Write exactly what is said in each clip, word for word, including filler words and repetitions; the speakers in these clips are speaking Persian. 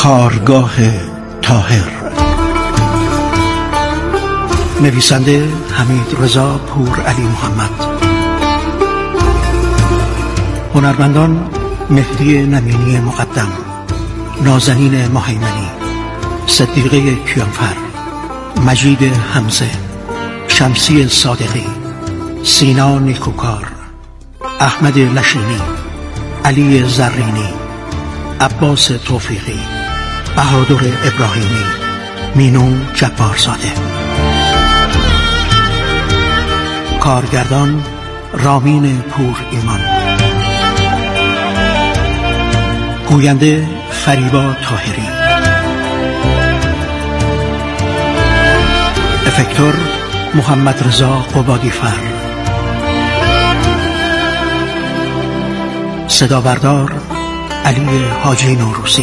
کارگاه طاهر، نویسنده حمید رضا پورعلی محمد، هنرمندان مهدی نمینی مقدم، نازنین مهیمنی، صدیقه کیانفر، مجید حمزه، شمسی صادقی، سینا نیکوکار، احمد لشینی، علی زرینی، عباس توفیقی، بهادر ابراهیمی، مینو جبارزاده. کارگردان رامین پور ایمان، گوینده فریبا طاهری، افکتور محمد رضا قبادیفر، صدا بردار علی حاجی نوروزی،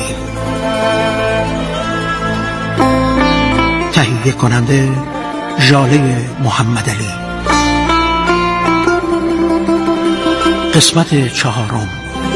تهیه کننده ژاله محمد علی. قسمت چهارم.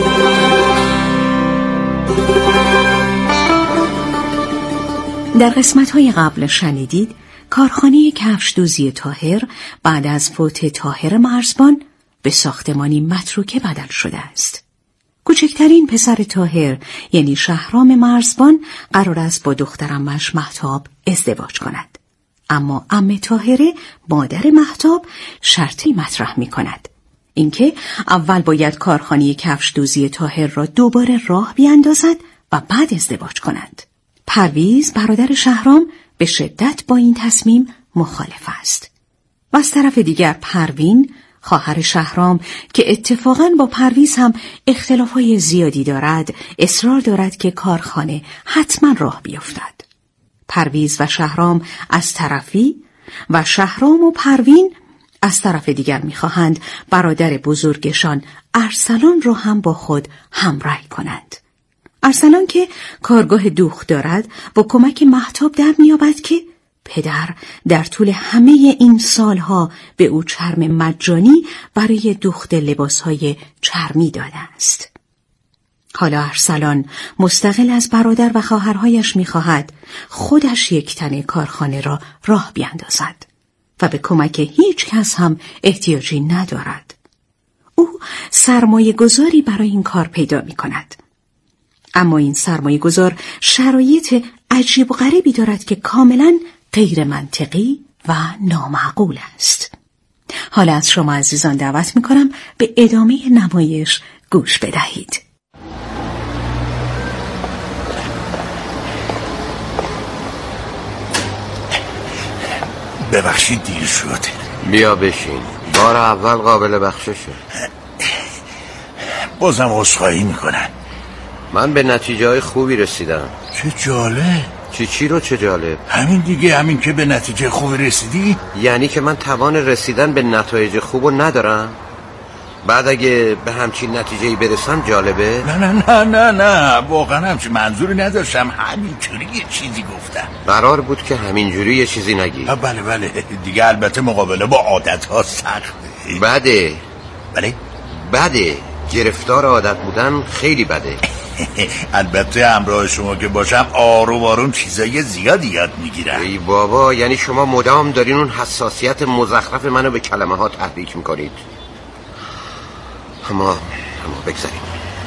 در قسمت‌های قبل شنیدید کارخانه کفش‌دوزی طاهر بعد از فوت طاهر مرزبان به ساختمانی متروکه بدل شده است. کوچکترین پسر طاهر یعنی شهرام مرزبان قرار است با دخترعمش مهتاب ازدواج کند. اما عمه طاهره مادر مهتاب شرطی مطرح می کند. اینکه اول باید کارخانه کفش‌دوزی طاهر را دوباره راه بیاندازد و بعد ازدواج کند. پرویز برادر شهرام به شدت با این تصمیم مخالف است. و از طرف دیگر پروین خواهر شهرام که اتفاقاً با پرویز هم اختلافات زیادی دارد، اصرار دارد که کارخانه حتما راه بیفتد. پرویز و شهرام از طرفی و شهرام و پروین از طرف دیگر می‌خواهند برادر بزرگشان ارسلان را هم با خود همراه کنند. ارسلان که کارگاه دوخت دارد با کمک مهتاب در می‌یابد که پدر در طول همه این سالها به او چرم مجانی برای دوخت لباسهای چرمی داده است. حالا ارسلان مستقل از برادر و خواهرهایش می‌خواهد خودش یک تنه کارخانه را راه بیاندازد و به کمک هیچ کس هم احتیاجی ندارد. او سرمایه گذاری برای این کار پیدا می کند. اما این سرمایه گذار شرایط عجیب و غریبی دارد که کاملا غیر منطقی و نامعقول است. حالا از شما عزیزان دعوت می کنم به ادامه نمایش گوش بدهید. ببخشید دیر شد. بیا بشین، بار اول قابل بخششه. بازم عذرخواهی میکنم. من به نتیجه های خوبی رسیدم. چه جالب. چی چی رو چه جالب؟ همین دیگه، همین که به نتیجه خوبی رسیدی. یعنی که من توان رسیدن به نتایج خوبو ندارم؟ بعد اگه به همچین نتیجه‌ای برسم جالبه؟ نه نه نه نه نه واقعا همچین منظوری نداشتم، همینجوری یه چیزی گفتم. قرار بود که همینجوری یه چیزی نگی. بله بله دیگه، البته مقابله با عادت ها سخته. بده. بله بده، گرفتار عادت بودن خیلی بده. البته همراه شما که باشم آروم آروم چیزای زیادی یاد میگیرم. ای بابا، یعنی شما مدام دارین اون حساسیت مزخرف منو به کلمه ها تحریک میکنید. اما اما بگذاریم.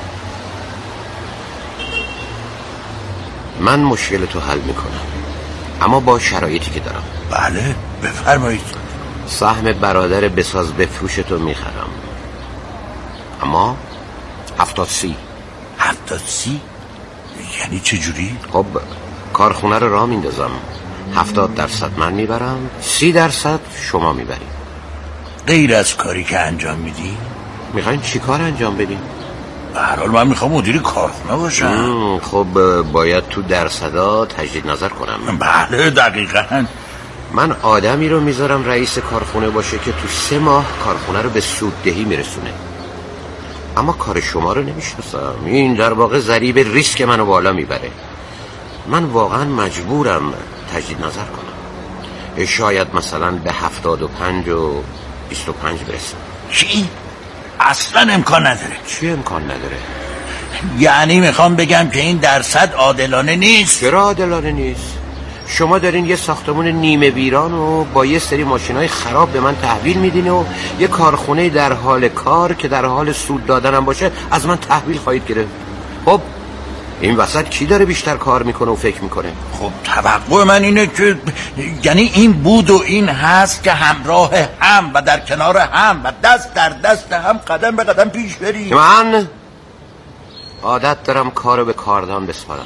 من مشکل تو حل میکنم، اما با شرایطی که دارم. بله بفرمایید. سهم برادر بساز بفروش تو میخرم، اما هفتاد سی. هفتاد سی؟ یعنی چه جوری؟ خب کارخونه رو راه میندازم، هفتاد درصد من میبرم، سی درصد شما میبریم. غیر از کاری که انجام میدی؟ میخواین چی کار انجام بدیم؟ به هر حال من میخوام مدیر کارخونه باشم. خب باید تو درصدا تجدید نظر کنم. بله دقیقاً. من آدمی رو میذارم رئیس کارخونه باشه که تو سه ماه کارخونه رو به سوددهی میرسونه، اما کار شما رو نمیشناسم. این در واقع ضریب ریسک منو بالا میبره. من واقعا مجبورم تجدید نظر کنم. شاید مثلا به هفتاد و پنج و بیست و پنج برسم. چی؟ اصلا امکان نداره. چی امکان نداره؟ یعنی میخوام بگم که این درصد عادلانه نیست. چرا عادلانه نیست؟ شما دارین یه ساختمون نیمه ویران و با یه سری ماشینای خراب به من تحویل میدین و یه کارخونه در حال کار که در حال سود دادنم باشه از من تحویل خواهید گرفت. خب این وسط کی داره بیشتر کار میکنه و فکر میکنه؟ خب توقع من اینه که یعنی این بود و این هست که همراه هم و در کنار هم و دست در دست هم قدم به قدم پیش بریم. من عادت دارم کارو به کاردان بسپارم.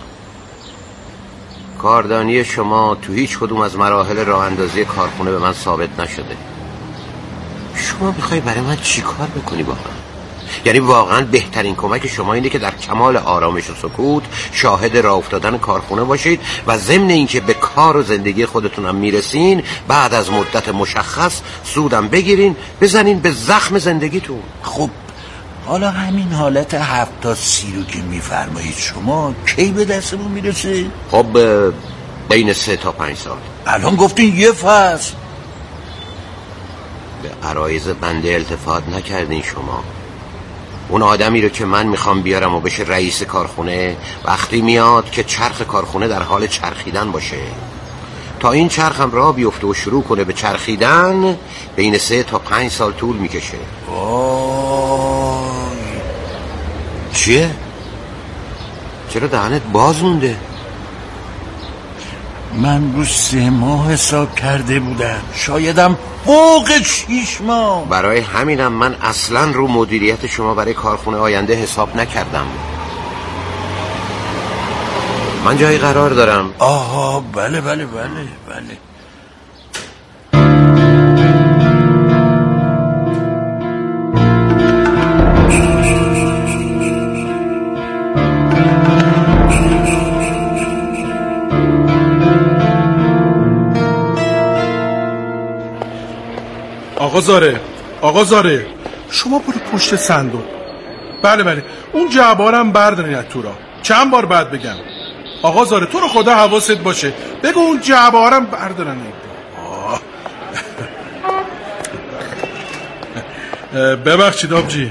کاردانی شما تو هیچ کدوم از مراحل راه اندازی کارخونه به من ثابت نشده. شما میخوای برای من چی کار بکنی واقعا؟ یعنی واقعا بهترین کمک شما اینه که در کمال آرامش و سکوت شاهد راه افتادن کارخونه باشید و ضمن اینکه به کار و زندگی خودتونم میرسین بعد از مدت مشخص سودم بگیرین بزنین به زخم زندگیتون. خب حالا همین حالت هفت تا سی رو که میفرمایید شما کی به دستمون میرسه؟ خب بین سه تا پنج سال. الان گفتین یه فصل. به عرایض بنده التفات نکردین شما. اون آدمی رو که من میخوام بیارم و بشه رئیس کارخونه وقتی میاد که چرخ کارخونه در حال چرخیدن باشه. تا این چرخ هم راه بیفته و شروع کنه به چرخیدن بین سه تا پنج سال طول میکشه. وای چیه؟ چرا دهنت باز مونده؟ من رو سه ماه حساب کرده بودم، شایدم فوق شیش ماه. برای همینم من اصلا رو مدیریت شما برای کارخونه آینده حساب نکردم. من جایی قرار دارم. آها بله بله بله بله. آقا زاره آقا زاره شما برو پشت صندوق. بله بله اون جعبارم بردارین از تو را. چند بار بعد بگم آقا زاره تو رو خدا حواست باشه بگو اون جعبارم بردارن. ببخشید آبجی.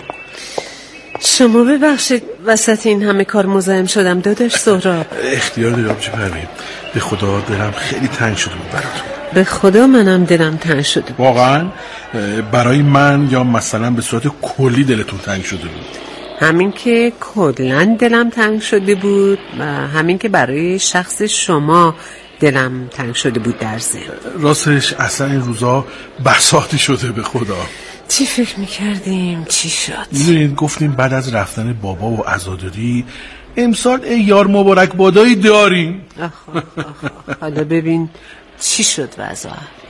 شما ببخشید وسط این همه کار مزاحم شدم داداش سهراب. اختیار داری آبجی پروین. به خدا دلم خیلی تنگ شده بود براتون. به خدا منم دلم تنگ شده بود. واقعا برای من یا مثلا به صورت کلی دلتون تنگ شده بود؟ همین که کلا دلم تنگ شده بود و همین که برای شخص شما دلم تنگ شده بود در ذهن. راستش اصلا این روزا بساطی شده به خدا. چی فکر میکردیم چی شد؟ میدونید گفتیم بعد از رفتن بابا و عزاداری امسال ایار مبارک بادایی داریم. آخ آخ آخ. حالا ببین چی شد وضع.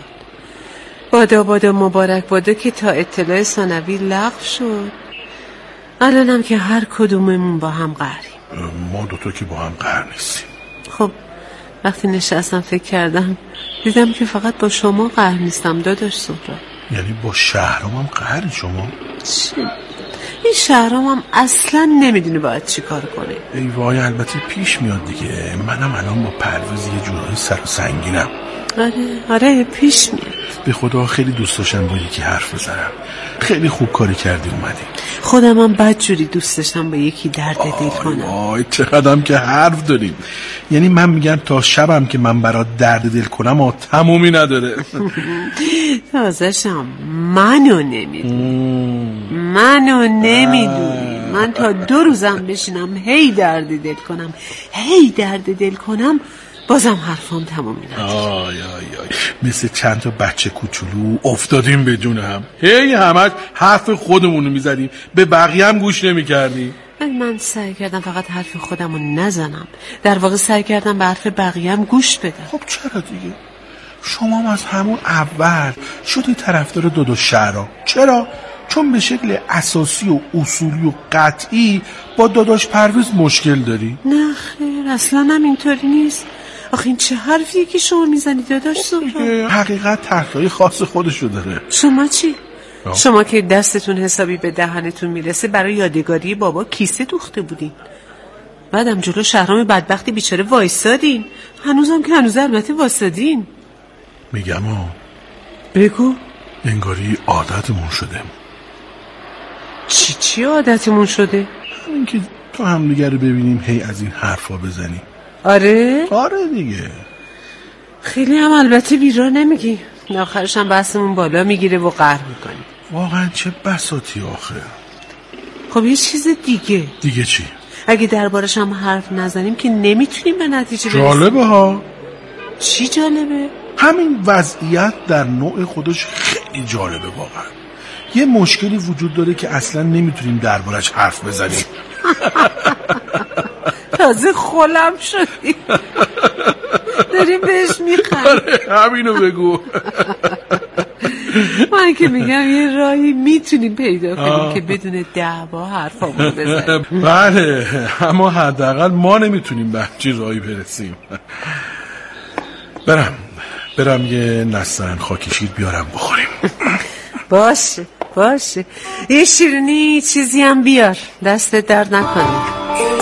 بادا بادا مبارک بادا که تا اطلاع ثانوی لغو شد. الانم که هر کدوممون با هم قهریم. ما دوتا که با هم قهر نیستیم. خب وقتی نشستم فکر کردم دیدم که فقط با شما قهر نیستم داداش سهراب. یعنی با شهرام هم قهری شما؟ چی؟ این شهرام هم اصلا نمیدونه باید چی کار کنه. ای وای البته پیش میاد دیگه. منم الان با پرویز یه جورایی سر و سنگینم. آره آره پیش میاد. به خدا خیلی دوست داشتم با یکی حرف بزنم. خیلی خوب کاری کردی اومدی. خودم هم بدجوری دوست داشتم با یکی درد دل کنم. آی چقدرم که حرف داریم. یعنی من میگم تا شبم که من برات درد دل کنم آ تمومی نداره. تازه‌شم منو نمیدونی. منو نمیدونی. من تا دو روزم بشینم هی درد دل کنم هی درد دل کنم بازم حرفام تمومی نداره. آی آی آی مثل چند تا بچه کوچولو افتادیم به جون هم. هی همش حرف خودمونو میزدیم به بقیه هم گوش نمیکردیم. من سعی کردم فقط حرف خودمو نزنم. در واقع سعی کردم به حرف بقیه هم گوش بدم. خب چرا دیگه؟ شما هم از همون اول شدی طرفدار دو شهرام. چرا؟ چون به شکل اساسی و اصولی و قطعی با داداش پرویز مشکل داری؟ نه خیر اصلا هم اینطوری نیست. آخه این چه حرفیه که شما میزنی داداش سهراب؟ حقیقت طرحهای خاص خودشو داره. شما چی؟ آه. شما که دستتون حسابی به دهنتون میرسه برای یادگاری بابا کیسه دوخته بودین. بعدم جلو شهرام بدبختی بیچاره وایسادین. هنوزم که هنوز البته وایسادین. میگم آه بگو. انگاری عادتمون شده. چی چی عادتمون شده؟ همین که تا هم دیگه رو ببینیم هی از این حرفا بزنیم. آره؟ آره دیگه. خیلی هم البته بیرا نمیگی، آخرش هم بحثمون بالا میگیره و قهر میکنی. واقعا چه بساطی آخه. خب یه چیز دیگه. دیگه چی؟ اگه دربارش هم حرف نزنیم که نمیتونیم به نتیجه برسیم. جالبه ها. چی جالبه؟ همین وضعیت در نوع خودش خیلی جالبه واقعا. یه مشکلی وجود داره که اصلا نمیتونیم دربارش حرف بزنیم. تازه خولم شدی. داریم بهش میخند. آره همینو بگو. من که میگم یه راهی میتونیم پیدا کنیم که بدون دعوا حرفامون بزنیم. بله، اما حداقل ما نمیتونیم به همچین راهی برسیم. برم برم یه نسترن خاک شیر بیارم بخوریم. باشه باشه، یه شیرینی چیزی هم بیار، دستت درد نکنه.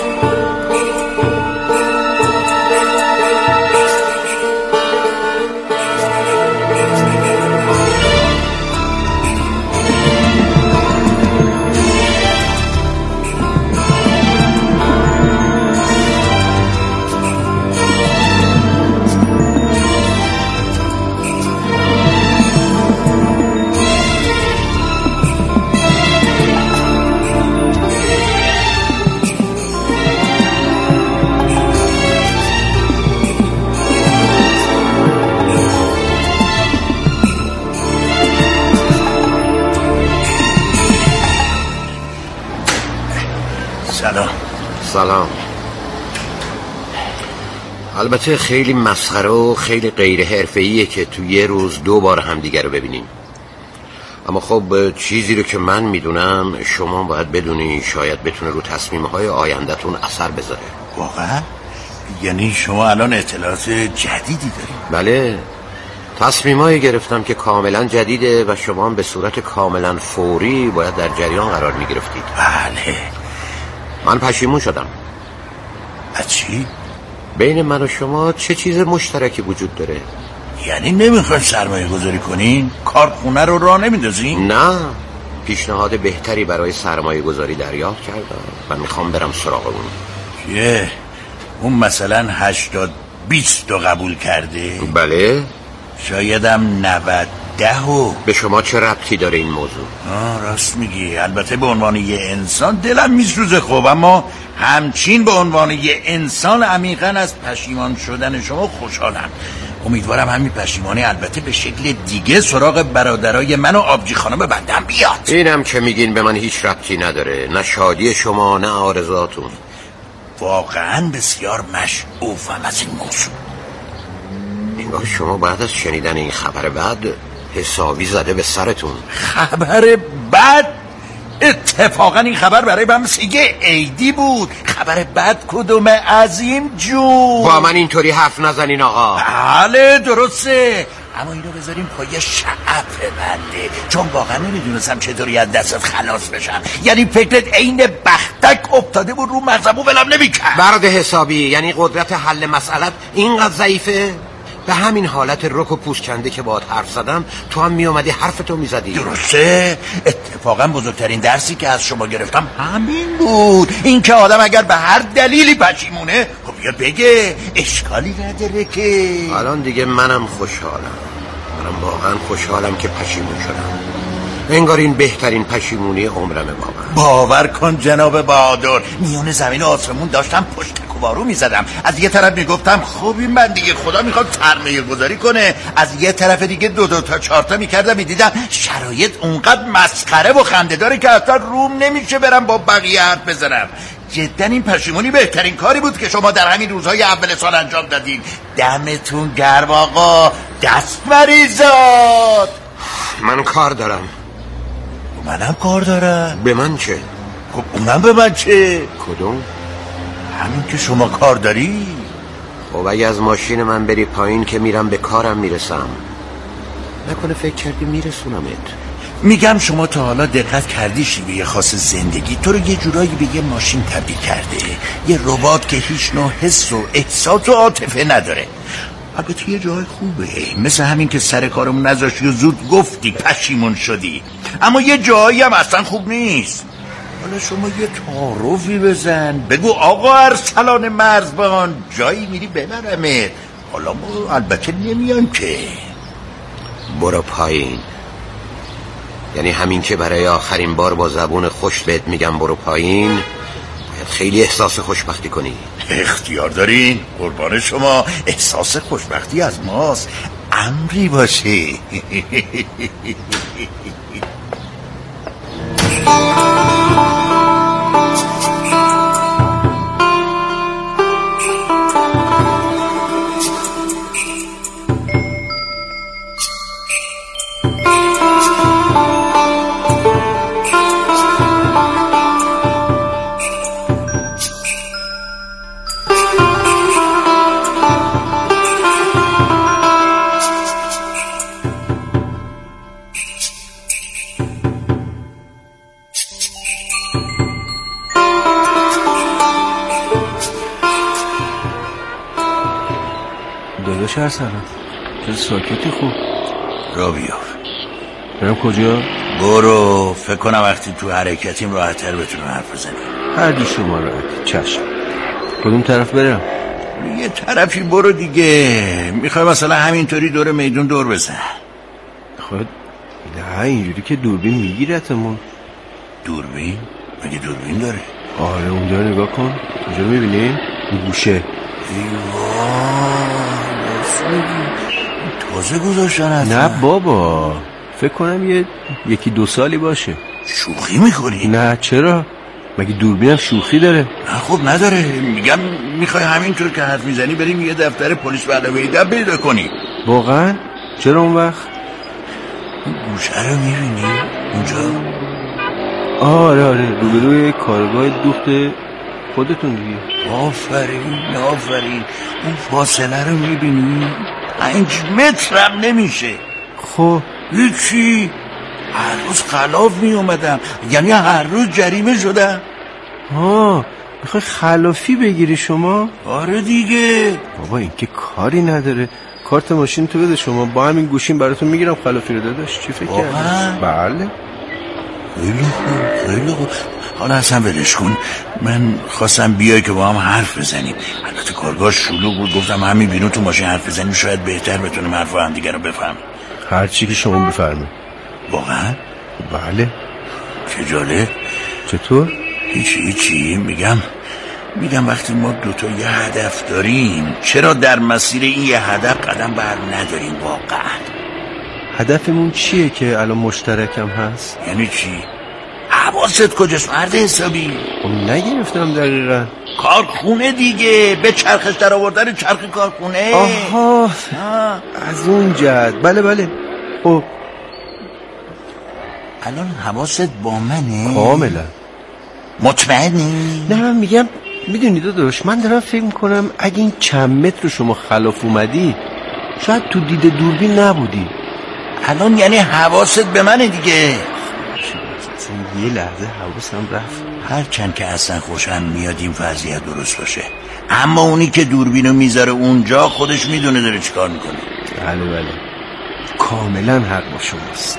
سلام. سلام. البته خیلی مسخره و خیلی غیر حرفه‌ایه که تو یه روز دو بار همدیگه رو ببینیم، اما خب چیزی رو که من میدونم شما باید بدونی، شاید بتونه رو تصمیم‌های آینده‌تون اثر بذاره. واقعا؟ یعنی شما الان اطلاعات جدیدی دارید؟ بله، تصمیمایی گرفتم که کاملا جدیده و شما هم به صورت کاملا فوری باید در جریان قرار میگرفتید. بله. من پشیمون شدم. از چی؟ بین من و شما چه چیز مشترکی وجود داره؟ یعنی نمیخواین سرمایه گذاری کنین؟ کارخونه رو راه نمیندازین؟ نه، پیشنهاد بهتری برای سرمایه گذاری دریافت کردم و میخوام برم سراغ اون. یه اون مثلا هشتاد بیست رو قبول کرده؟ بله. شایدم نود ده و به شما چه ربطی داره این موضوع؟ آه راست میگی. البته به عنوان یه انسان دلم میسوزه خب، اما همچین به عنوان یه انسان عمیقا از پشیمان شدن شما خوشحالم. امیدوارم همین پشیمانی البته به شکل دیگه سراغ برادرای من و آبجی خانم بندم بیاد. اینم که میگین به من هیچ ربطی نداره، نه شادی شما نه آرزوهاتون. واقعا بسیار مشعوفم از این موضوع. انگار شما بعد از شنیدن این خبر بد حسابی زده به سرتون. خبر بد؟ اتفاقا این خبر برای من سیگه عیدی بود. خبر بد کدومه عظیم جون؟ با من اینطوری حرف نزنین آقا. بله درسته، اما اینو بذاریم پای شعف بنده، چون واقعا نمیدونستم چطوری از دستت خلاص بشم. یعنی فکرت عین بختک افتاده بود رو مغزم و ولم نمیکرد. برد حسابی، یعنی قدرت حل مسئلت اینقدر ضعیفه؟ به همین حالت رک و پوست کنده که باهات حرف زدم تو هم می اومدی حرفتو می زدی. درسته، اتفاقا بزرگترین درسی که از شما گرفتم همین بود، این که آدم اگر به هر دلیلی پشیمونه خب بیاد بگه، اشکالی نداره که. الان دیگه منم خوشحالم، منم واقعا خوشحالم که پشیمون شدم. انگار این بهترین پشیمونی عمرمه بابا. باور کن جناب بهادر، میون زمین و آسمون داشتم پشت کوبارو میزدم. از یه طرف میگفتم خب این من دیگه خدا میخواد سرمایه گذاری کنه، از یه طرف دیگه دو دو تا چهار تا میکردم میدیدم شرایط اونقدر مسخره و خنده داره که اصلا روم نمیشه برم با بقیه حرف بزنم. جدا این پشیمونی بهترین کاری بود که شما در همین روزهای اول سال انجام دادین. دمتون گرم آقا، دست مریزاد. من کار دارم. منم کار دارم. به من چه؟ خب اونم به من چه؟ کدوم؟ همین که شما کار داری. خب اگه از ماشین من بری پایین که میرم به کارم میرسم، نکنه فکر کردی میرسونمت. میگم شما تا حالا دقت کردی شیوه خاص زندگی تو رو یه جورایی به یه ماشین تبدیل کرده، یه ربات که هیچ نوع حس و احساس و عاطفه نداره. البته یه جای خوبه، مثل همین که سر کارمون نذاشتی و زود گفتی پشیمون شدی، اما یه جایی هم اصلا خوب نیست. حالا شما یه تعارفی بزن، بگو آقا ارسلان مرزبان جایی میری ببرمت. حالا ما البته نمیان که. برو پایین. یعنی همین که برای آخرین بار با زبون خوش بهت میگم برو پایین، باید خیلی احساس خوشبختی کنی. اختیار دارین، قربان شما. احساس خوشبختی از ماست، امری باشه. داداش ارسلان چرا ساکتی؟ خوب را بیار. برم کجا؟ برو. فکر کنم وقتی تو حرکتیم راحت‌تر بتونم حرف بزنیم. هر دو شما راحت. چشم. کدوم طرف برم؟ یه طرفی برو دیگه. میخوای مثلا همینطوری دور میدون دور بزن؟ خود نه اینجوری که دوربین میگیرتمون. دوربین؟ مگه دوربین داره؟ آره اونجا نگاه کن. کجا میبینی؟ این گوشه. ای وای تازه گذاشتن. نه بابا فکر کنم یه یکی دو سالی باشه. شوخی میکنی؟ نه چرا؟ مگه دوربینم شوخی داره؟ نه خب نداره. میگم میخوای همینطور که حرف میزنی بریم یه دفتر پلیس به علاوه ایده پیدا کنی. واقعا؟ چرا اون وقت؟ اون گوشه رو میبینی؟ اونجا؟ آره آره روبروی کارگاه دوخت خودتون دیگه. آفرین آفرین. اون فاصله رو میبینی؟ پنج مترم نمیشه. خب هیچی. هر روز خلاف می اومدم، یعنی هر روز جریمه شدم. ها میخوای خلافی بگیری شما؟ آره دیگه. بابا این که کاری نداره. کارت ماشین تو بده شما، با همین گوشیم براتون میگیرم خلافی رو. داداش چی فکر کردی؟ بله خیلی خوب خیلی خوب. حالا اصلا ولش کن. من خواستم بیای که با هم حرف بزنیم. البته کارگاه شلوغ بود، گفتم همین بیرون تو ماشین حرف بزنیم شاید بهتر بتونیم حرف هم دیگه رو بفهم. هر چی که شما بفرمایید. واقعا؟ بله. چه جالب. چطور؟ هیچی هیچی. میگم میگم وقتی ما دوتا یه هدف داریم چرا در مسیر این یه هدف قدم بر نداریم؟ واقعا هدفمون چیه که الان مشترکم هست؟ یعنی چی؟ حواست کجاست مرد حسابی؟ خب نگرفتم دقیقا. کارخونه دیگه. به چرخش در آوردن چرخ کارخونه. آها آه. از اون جهت. بله بله. خب الان حواست با منه؟ کاملا. مطمئنی؟ نه من میگم میدونی داداش من دارم فکر میکنم اگه این چند متر رو شما خلاف اومدی شاید تو دید دوربین نبودی. الان یعنی حواست به منه دیگه. یه لحظه حواسم رفت. هرچند که اصلا خوشم میاد این وضعیت درست باشه، اما اونی که دوربینو میذاره اونجا خودش میدونه داره چیکار میکنه. بله بله کاملا حق با شماست.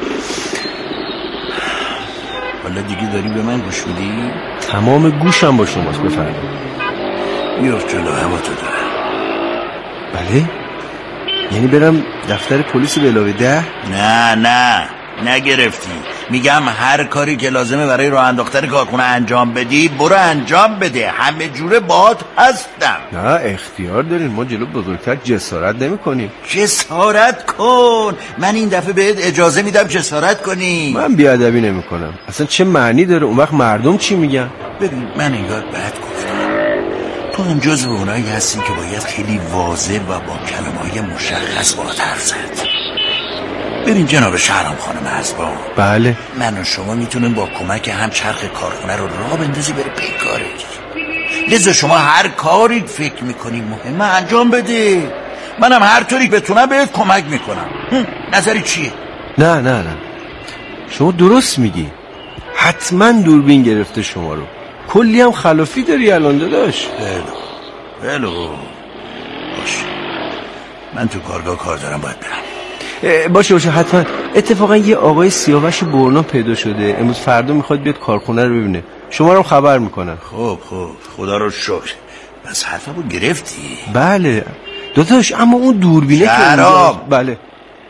حالا دیگه داری به من گوش میدی؟ تمام گوشم با شماست. بفرمایید. بیفت جلو، هوا تو داره. بله یعنی برم دفتر پلیس به علاوه ده؟ نه نه نگرفتی. میگم هر کاری که لازمه برای راه انداختن کارخونه انجام بدی برو انجام بده. همه جوره باهات هستم. نه اختیار دارین. ما جلو بزرگتر جسارت نمی کنیم. جسارت کن. من این دفعه بهت اجازه میدم جسارت کنی. من بیادبی نمی کنم. اصلا چه معنی داره؟ اون وقت مردم چی میگن؟ ببین من انگار بد گفتم. تو هم جزو اونایی هستی که باید خیلی واضح و با کلمه‌های مشخص باهات حرف زد. ببین جناب شهرام خانم مرزبان، بله من و شما میتونیم با کمک هم چرخ کارخونه رو راه بندازی بره پی کارش. لذا شما هر کاری فکر میکنی مهمه انجام بده. منم هر طوری بتونم بهت کمک میکنم. نظری چیه؟ نه نه نه شما درست میگی. حتما دوربین گرفته شما رو. کلی هم خلافی داری الان داداش. بلو بلو باش. من تو کارگاه کار دارم باید برم. باشه باشه حتما. اتفاقا یه آقای سیاوش برنا پیدا شده، امروز فردا میخواد بیاد کارخونه رو ببینه، شما رو خبر میکنن. خب خب خدا رو شکر. بس حرفمو گرفتی؟ بله داداش، اما اون دوربینه که شراب. بله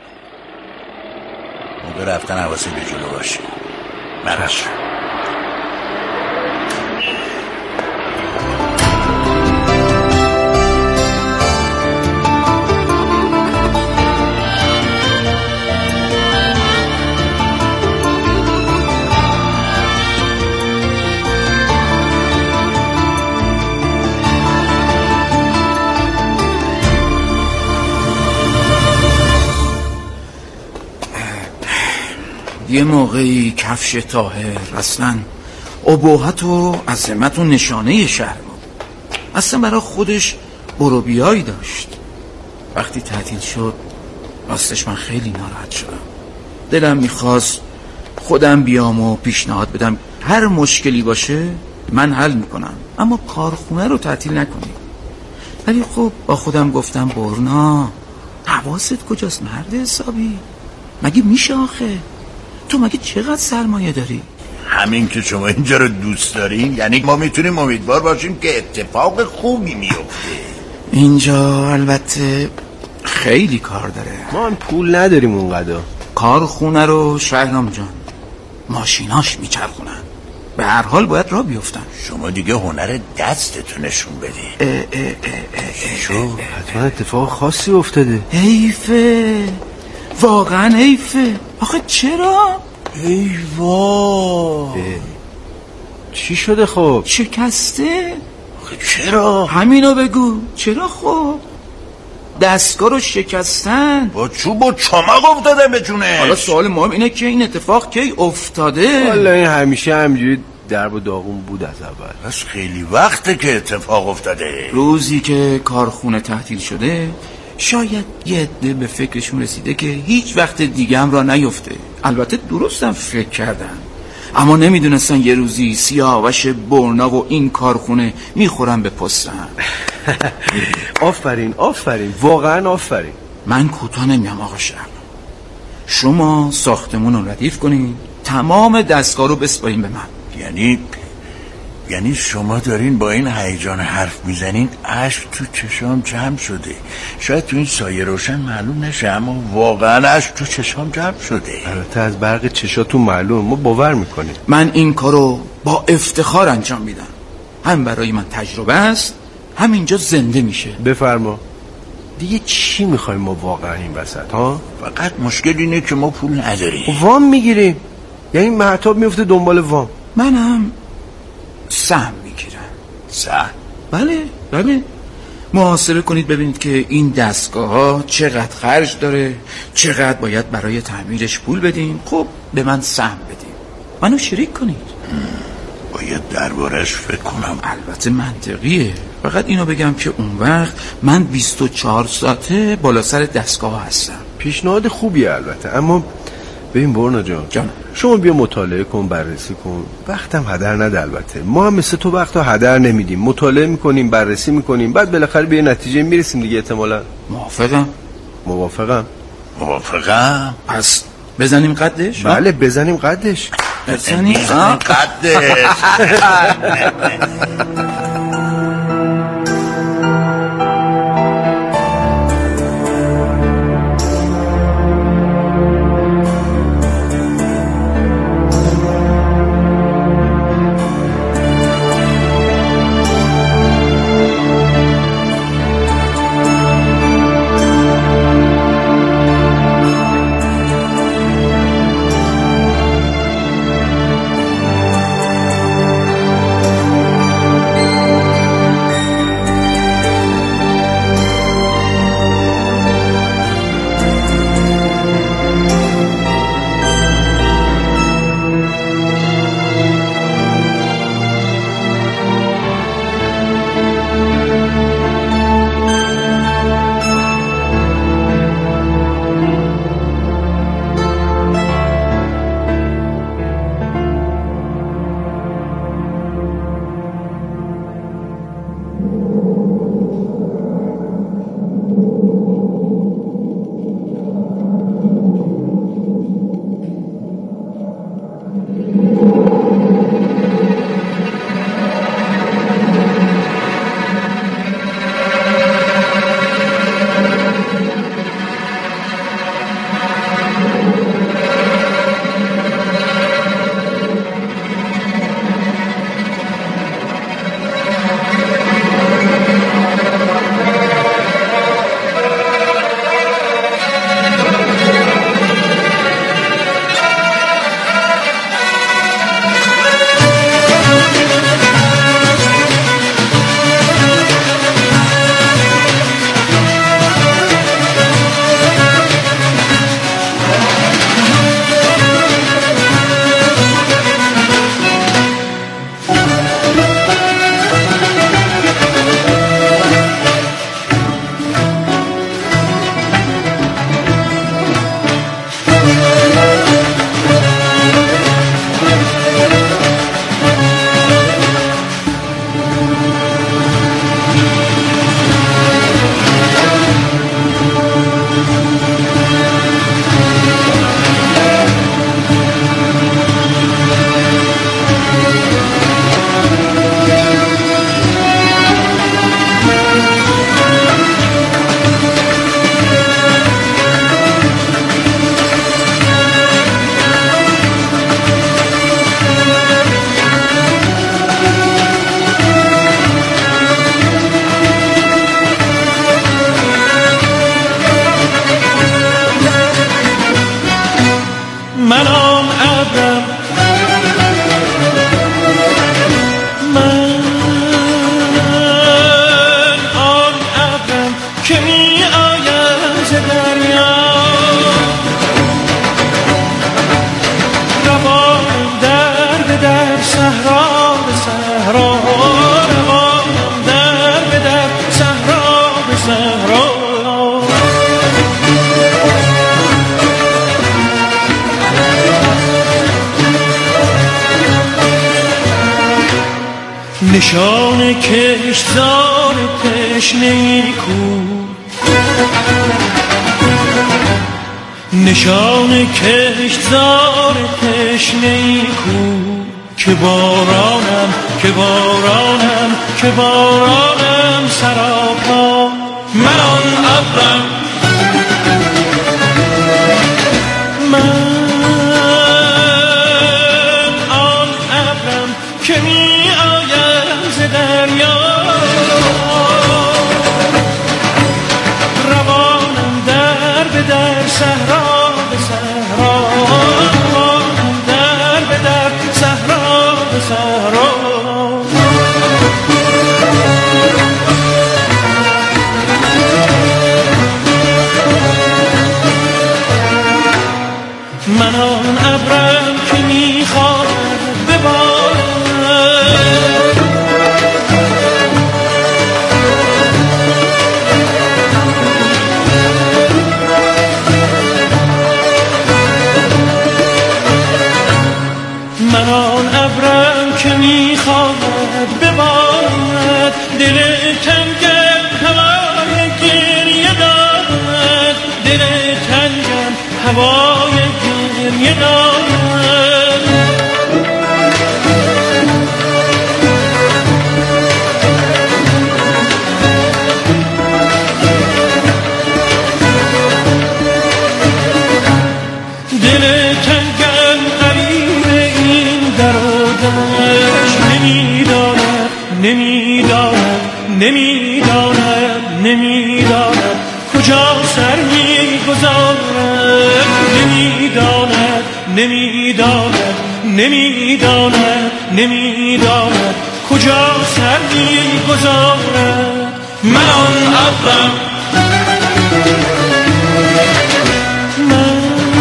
موقع رفتن حواست به جلو باشه. مرش یه موقعی کفش طاهر اصلا ابهت و عظمت و نشانه شهر بود. اصلا برای خودش بروبیایی داشت. وقتی تعطیل شد راستش من خیلی ناراحت شدم. دلم میخواست خودم بیام و پیشنهاد بدم هر مشکلی باشه من حل میکنم، اما کارخونه رو تعطیل نکنی. ولی خب با خودم گفتم برنا حواست کجاست مرد حسابی؟ مگه میشه آخه؟ تو مگه چقدر سرمایه داری؟ همین که شما اینجا رو دوست دارین یعنی ما میتونیم امیدوار باشیم که اتفاق خوبی میفته. اینجا البته خیلی کار داره. ما هم پول نداریم اونقدر. کارخونه رو شهرام جان ماشیناش میچرخونن، به هر حال باید راه بیفتن. شما دیگه هنر دستتو نشون بدی. شو حتما اتفاق خاصی افتاده. حیفه، واقعا حیفه. آخه چرا؟ ای وا چی شده خب؟ شکسته. آخه چرا؟ همینو بگو. چرا خب؟ دستگاه رو شکستن، با چوب و چماق افتادن به جونه. حالا سوال مهم اینه که این اتفاق کی افتاده؟ والا این همیشه همجوری درب و داغون بود از اول. بس خیلی وقته که اتفاق افتاده. روزی که کارخونه تعطیل شده شاید یه عده به فکرشون رسیده که هیچ وقت دیگه هم را نیفته. البته درستم فکر کردن، اما نمیدونستن یه روزی سیاوش برنا و این کارخونه میخورن به پستن. آفرین آفرین واقعا آفرین. من کوتاه نمیام آقا شهر. شما ساختمون رو ردیف کنین، تمام دستگاه رو بسپارین به من. یعنی یعنی شما دارین با این هیجان حرف میزنین اشک تو چشام جمع شده. شاید تو این سایه روشن معلوم نشه، اما واقعا اشک تو چشام جمع شده. البته از برق چشاتون معلوم، ما باور میکنیم. من این کارو با افتخار انجام میدم. هم برای من تجربه است، هم اینجا زنده میشه. بفرما. دیگه چی میخوایم ما واقعا این وسط ها؟ فقط مشکل اینه که ما پول نداریم. وام میگیریم، یعنی مهتاب میفته دنبال وام. منم سهم میگیرم. سهم؟ بله بله. محاسبه کنید ببینید که این دستگاه ها چقدر خرج داره، چقدر باید برای تعمیرش پول بدیم. خب به من سهم بدیم، منو شریک کنید. باید دربارش فکر کنم. البته منطقیه، فقط اینو بگم که اون وقت من بیست و چهار ساعته بالا سر دستگاه هستم. پیشنهاد خوبیه البته، اما ببین برنا جان جان شما بیا مطالعه کن، بررسی کن، وقتم هدر نده. البته ما هم مثل تو وقتا هدر نمیدیم، مطالعه میکنیم، بررسی میکنیم، بعد بالاخره به نتیجه میرسیم دیگه. احتمالاً. موافقم. موافقم. موافقم. پس بزنیم قدش؟ بله بزنیم قدش. بزنیم قدش. نشان کشتزار تشنه کو، نشان کشتزار تشنه کو، که بارانم که بارانم که بارانم سراپا. من آن ابرم، من آن ابرم که می آیم ز دریا، روانم در به در صحرا به صحرا، روانم در به در صحرا به صحرا. من آن ابرم که میخواهد ببارد، من آن ابرم که میخواهد ببارد. دل تنگم هوای گریه دارد، دل تنگم هوای گریه دارد. دل تنگم غریب این در و دشت، نمیداند نمیداند نمیداند نمیداند کجا سر میگذارد، نمیداند نمیداند نمیداند نمیداند کجا سر میگذارد. من آن ابرم، من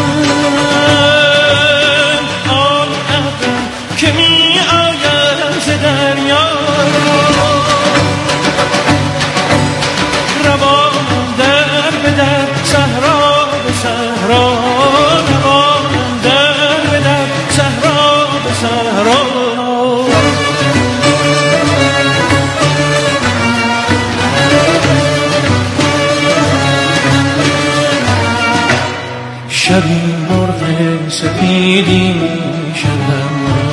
آن ابرم که می آیم ز دریا، روانم در به در صحرا به صحرا، روانم در به در صحرا به صحرا.